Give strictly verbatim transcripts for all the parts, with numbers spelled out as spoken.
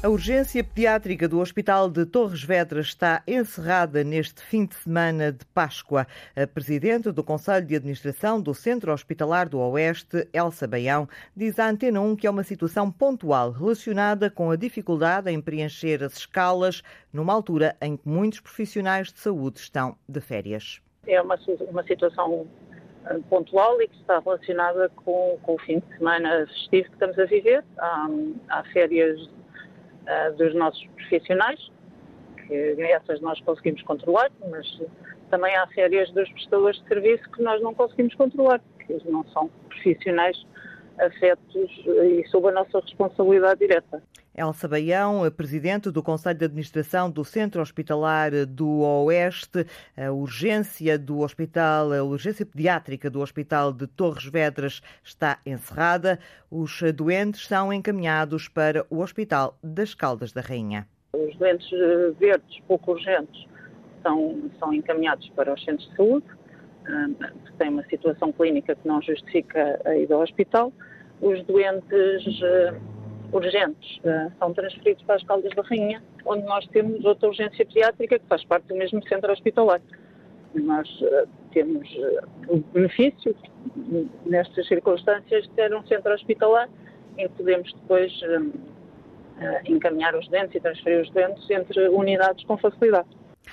A urgência pediátrica do Hospital de Torres Vedras está encerrada neste fim de semana de Páscoa. A presidente do Conselho de Administração do Centro Hospitalar do Oeste, Elsa Baião, diz à Antena um que é uma situação pontual relacionada com a dificuldade em preencher as escalas numa altura em que muitos profissionais de saúde estão de férias. É uma, uma situação pontual e que está relacionada com, com o fim de semana festivo que estamos a viver. Há, há férias uh, dos nossos profissionais, que essas nós conseguimos controlar, mas também há férias dos prestadores de serviço que nós não conseguimos controlar, porque eles não são profissionais afetos e sob a nossa responsabilidade direta. Elsa Baião, a presidente do Conselho de Administração do Centro Hospitalar do Oeste, a urgência do hospital, a urgência pediátrica do Hospital de Torres Vedras está encerrada. Os doentes são encaminhados para o Hospital das Caldas da Rainha. Os doentes verdes pouco urgentes são, são encaminhados para os centros de saúde, que têm uma situação clínica que não justifica a ida ao hospital. Os doentes urgentes uh, são transferidos para as Caldas da Rainha, onde nós temos outra urgência pediátrica que faz parte do mesmo centro hospitalar. Nós uh, temos uh, o benefício, nestas circunstâncias, de ter um centro hospitalar em que podemos depois uh, uh, encaminhar os doentes e transferir os doentes entre unidades com facilidade.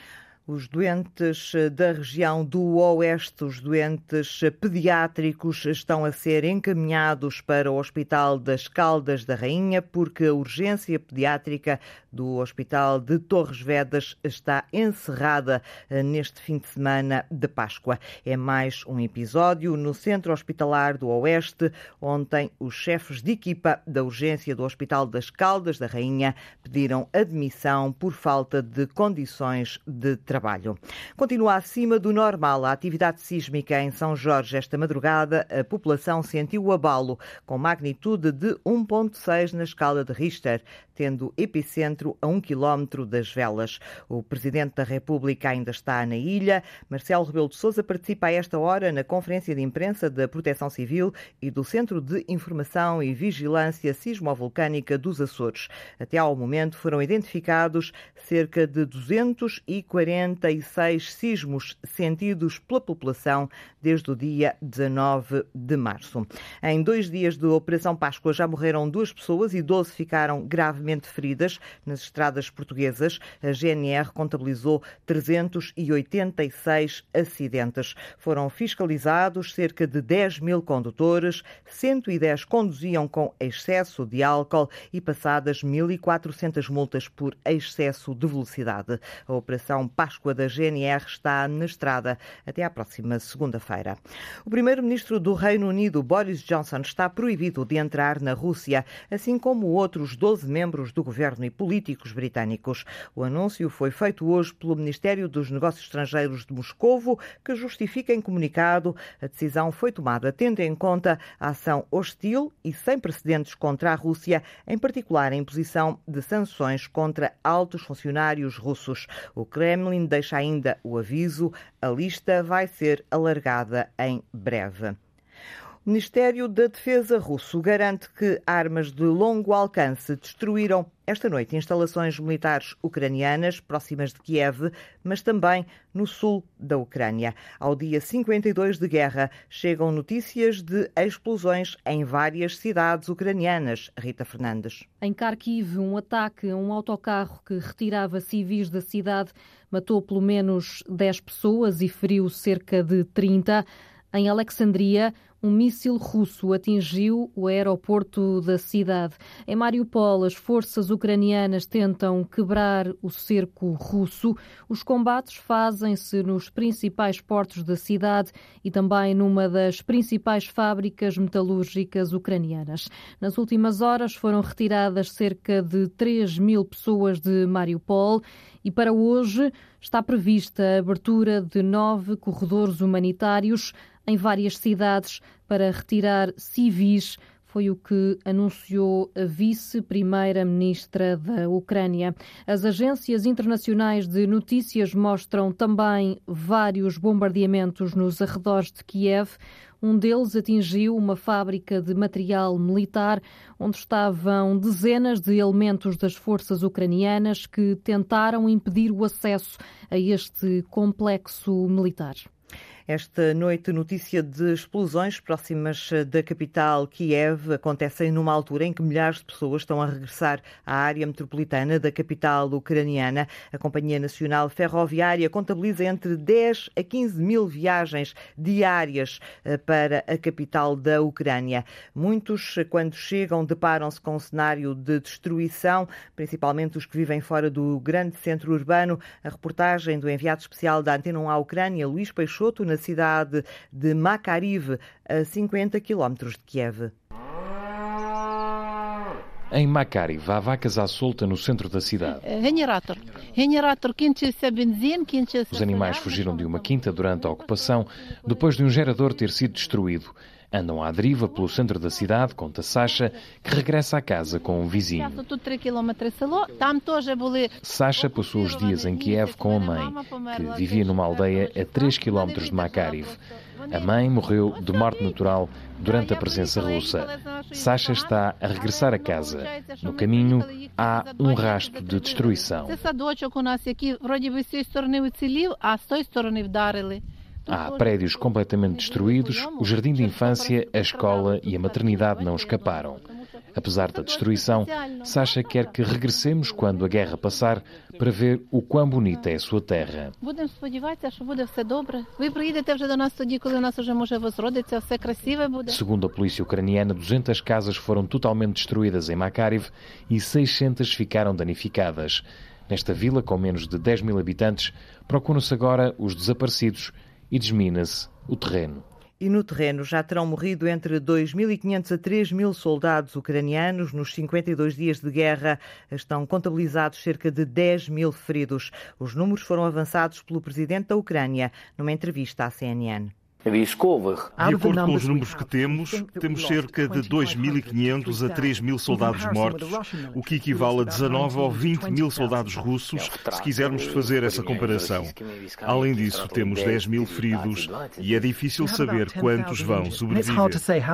Os doentes da região do Oeste, os doentes pediátricos, estão a ser encaminhados para o Hospital das Caldas da Rainha, porque a urgência pediátrica do Hospital de Torres Vedras está encerrada neste fim de semana de Páscoa. É mais um episódio no Centro Hospitalar do Oeste. Ontem, os chefes de equipa da urgência do Hospital das Caldas da Rainha pediram admissão por falta de condições de trabalho. Trabalho. Continua acima do normal a atividade sísmica em São Jorge. Esta madrugada, a população sentiu o abalo com magnitude de um ponto seis na escala de Richter, tendo epicentro a um quilómetro das Velas. O Presidente da República ainda está na ilha. Marcelo Rebelo de Sousa participa a esta hora na conferência de imprensa da Proteção Civil e do Centro de Informação e Vigilância Sismovolcânica dos Açores. Até ao momento foram identificados cerca de duzentos e quarenta e seis sismos sentidos pela população desde o dia dezanove de março. Em dois dias de Operação Páscoa já morreram duas pessoas e doze ficaram gravemente feridas nas estradas portuguesas. A G N R contabilizou trezentos e oitenta e seis acidentes. Foram fiscalizados cerca de dez mil condutores, cento e dez conduziam com excesso de álcool e passadas mil e quatrocentas multas por excesso de velocidade. A Operação Páscoa da G N R está na estrada até à próxima segunda-feira. O primeiro-ministro do Reino Unido, Boris Johnson, está proibido de entrar na Rússia, assim como outros doze membros do governo e políticos britânicos. O anúncio foi feito hoje pelo Ministério dos Negócios Estrangeiros de Moscovo, que justifica em comunicado a decisão foi tomada tendo em conta a ação hostil e sem precedentes contra a Rússia, em particular a imposição de sanções contra altos funcionários russos. O Kremlin deixa ainda o aviso, a lista vai ser alargada em breve. O Ministério da Defesa russo garante que armas de longo alcance destruíram esta noite instalações militares ucranianas próximas de Kiev, mas também no sul da Ucrânia. Ao dia cinquenta e dois de guerra, chegam notícias de explosões em várias cidades ucranianas. Rita Fernandes. Em Kharkiv, um ataque a um autocarro que retirava civis da cidade matou pelo menos dez pessoas e feriu cerca de trinta. Em Alexandria, um míssil russo atingiu o aeroporto da cidade. Em Mariupol, as forças ucranianas tentam quebrar o cerco russo. Os combates fazem-se nos principais portos da cidade e também numa das principais fábricas metalúrgicas ucranianas. Nas últimas horas foram retiradas cerca de três mil pessoas de Mariupol e para hoje está prevista a abertura de nove corredores humanitários em várias cidades para retirar civis. Foi o que anunciou a vice-primeira-ministra da Ucrânia. As agências internacionais de notícias mostram também vários bombardeamentos nos arredores de Kiev. Um deles atingiu uma fábrica de material militar onde estavam dezenas de elementos das forças ucranianas que tentaram impedir o acesso a este complexo militar. Esta noite, notícia de explosões próximas da capital, Kiev, acontecem numa altura em que milhares de pessoas estão a regressar à área metropolitana da capital ucraniana. A Companhia Nacional Ferroviária contabiliza entre dez a quinze mil viagens diárias para a capital da Ucrânia. Muitos, quando chegam, deparam-se com um cenário de destruição, principalmente os que vivem fora do grande centro urbano. A reportagem do enviado especial da Antena um à Ucrânia, Luís Peixoto, na cidade de Makariv, a cinquenta quilómetros de Kiev. Em Makariv, há vacas à solta no centro da cidade. Generator. Generator, benzina, Os animais fugiram de uma quinta durante a ocupação, depois de um gerador ter sido destruído. Andam à deriva pelo centro da cidade, conta Sasha, que regressa à casa com um vizinho. Sasha passou os dias em Kiev com a mãe, que vivia numa aldeia a três quilómetros de Makariv. A mãe morreu de morte natural durante a presença russa. Sasha está a regressar a casa. No caminho, há um rastro de destruição. Há prédios completamente destruídos, o jardim de infância, a escola e a maternidade não escaparam. Apesar da destruição, Sasha quer que regressemos quando a guerra passar para ver o quão bonita é a sua terra. Segundo a polícia ucraniana, duzentas casas foram totalmente destruídas em Makariv e seiscentas ficaram danificadas. Nesta vila, com menos de dez mil habitantes, procuram-se agora os desaparecidos e desmina-se o terreno. E no terreno já terão morrido entre dois mil e quinhentos a três mil soldados ucranianos. Nos cinquenta e dois dias de guerra estão contabilizados cerca de dez mil feridos. Os números foram avançados pelo presidente da Ucrânia numa entrevista à C N N. De acordo com os números que temos, temos cerca de dois mil e quinhentos a três mil soldados mortos, o que equivale a dezanove ou vinte mil soldados russos, se quisermos fazer essa comparação. Além disso, temos dez mil feridos e é difícil saber quantos vão sobreviver.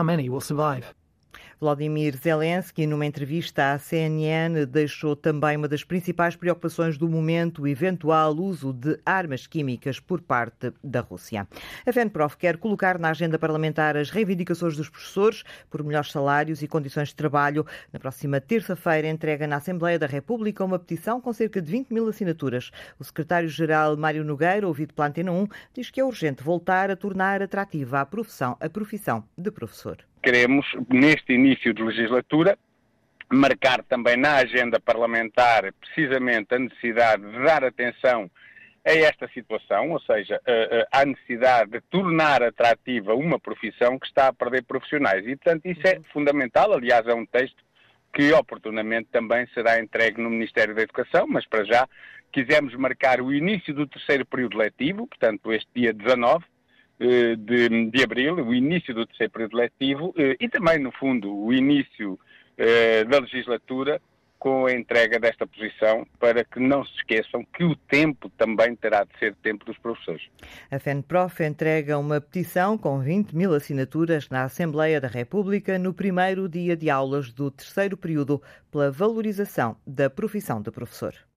Volodymyr Zelensky, numa entrevista à C N N, deixou também uma das principais preocupações do momento, o eventual uso de armas químicas por parte da Rússia. A FENPROF quer colocar na agenda parlamentar as reivindicações dos professores por melhores salários e condições de trabalho. Na próxima terça-feira entrega na Assembleia da República uma petição com cerca de vinte mil assinaturas. O secretário-geral Mário Nogueira, ouvido pela Antena um, diz que é urgente voltar a tornar atrativa a profissão, a profissão de professor. Queremos, neste início de legislatura, marcar também na agenda parlamentar precisamente a necessidade de dar atenção a esta situação, ou seja, a, a necessidade de tornar atrativa uma profissão que está a perder profissionais. E, portanto, isso é fundamental. Aliás, é um texto que oportunamente também será entregue no Ministério da Educação, mas para já quisemos marcar o início do terceiro período letivo, portanto, este dia dezanove, De, de abril, o início do terceiro período letivo e também, no fundo, o início eh, da legislatura com a entrega desta posição para que não se esqueçam que o tempo também terá de ser tempo dos professores. A FENPROF entrega uma petição com vinte mil assinaturas na Assembleia da República no primeiro dia de aulas do terceiro período pela valorização da profissão de professor.